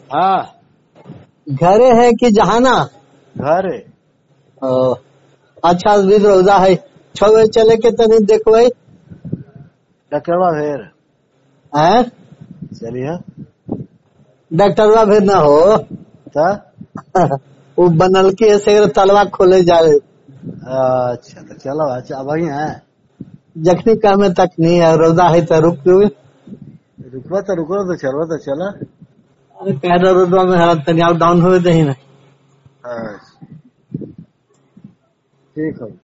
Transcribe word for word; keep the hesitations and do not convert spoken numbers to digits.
हाँ घरे है कि जहाना? घर है। ओ, अच्छा भी रौदा है। छह बजे चले के तनी देखो डॉक्टरवा फिर है चलिए डॉक्टरवा भी न हो तो वो बनल के से तलवा खोले जाए अच्छा तो चलो अच्छा वही है। जखनी काम तक नहीं है रौदा है तो रुक रुकवा तो रुको तो चलो तो चला। कह रौदा में हालत तनी डाउन हुए दही ना अच्छा ठीक है।